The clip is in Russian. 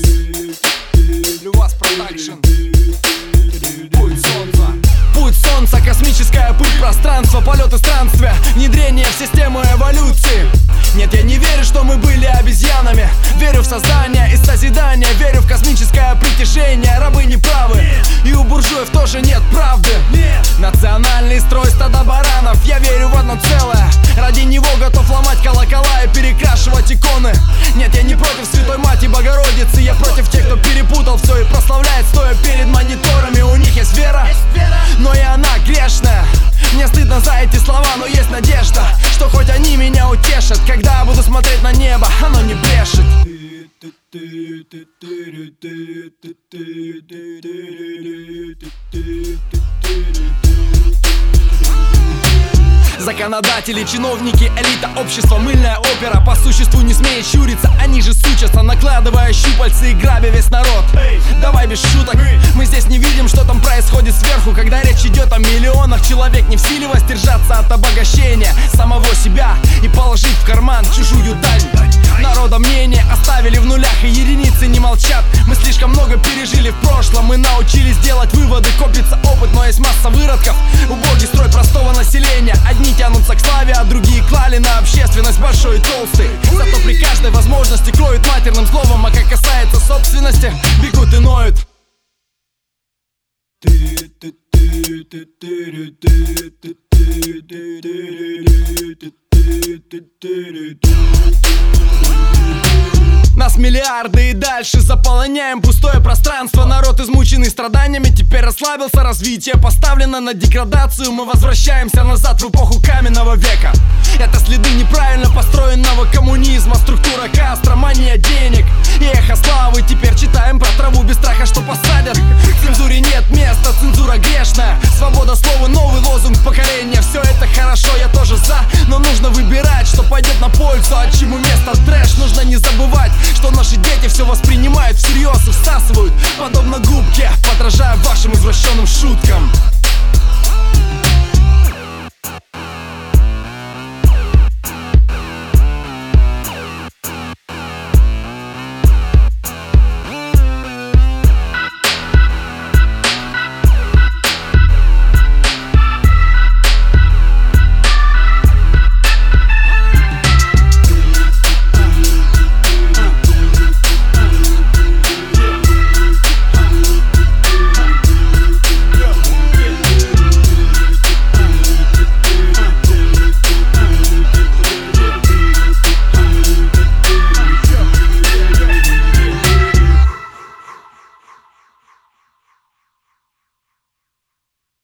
Лювас Продакшн. Путь солнца, космическая пыль пространства, полеты странствия, внедрение в систему эволюции. Нет, я не верю, что мы были обезьянами. Верю в создание и созидание, верю в космическое притяжение. Рабы не правы, и у буржуев тоже нет правды. Национальный строй стада баранов, я верю в одно целое. Ради него готов ломать колокола и перекрашивать иконы. Нет, я не против Святой Мати Богородицы, я против тех, кто перепутал все и прославляет, стоя перед мониторами. У них есть вера, но и она грешная. Мне стыдно за эти слова, но есть надежда, что хоть они меня утешат. Когда буду смотреть на небо, оно не брешет. Законодатели, чиновники, элита, общество, мыльная опера. По существу не смеет щуриться, они же сучатся, накладывая щупальцы и грабя весь народ. Давай без шуток, мы здесь не видим, что там происходит сверху. Когда речь идет о миллионах, человек не в силе воздержаться от обогащения самого себя и положить в карман чужую дань. Народа мнение оставили в нулях, и единицы не молчат. Мы слишком много пережили в прошлом, мы научились делать выводы, копится опыт, но есть масса выродков. Убогий строй простого населения. Одни тянутся к славе, а другие клали на общественность большой и толстый. Зато при каждой возможности кроют матерным словом, а как касается собственности, бегут и ноют. Нас миллиарды и дальше заполоняем пустое пространство. Народ, измученный страданиями, теперь расслабился. Развитие поставлено на деградацию. Мы возвращаемся назад в эпоху каменного века. Это следы неправильно построенного коммунизма. Структура каст, романия денег и эхо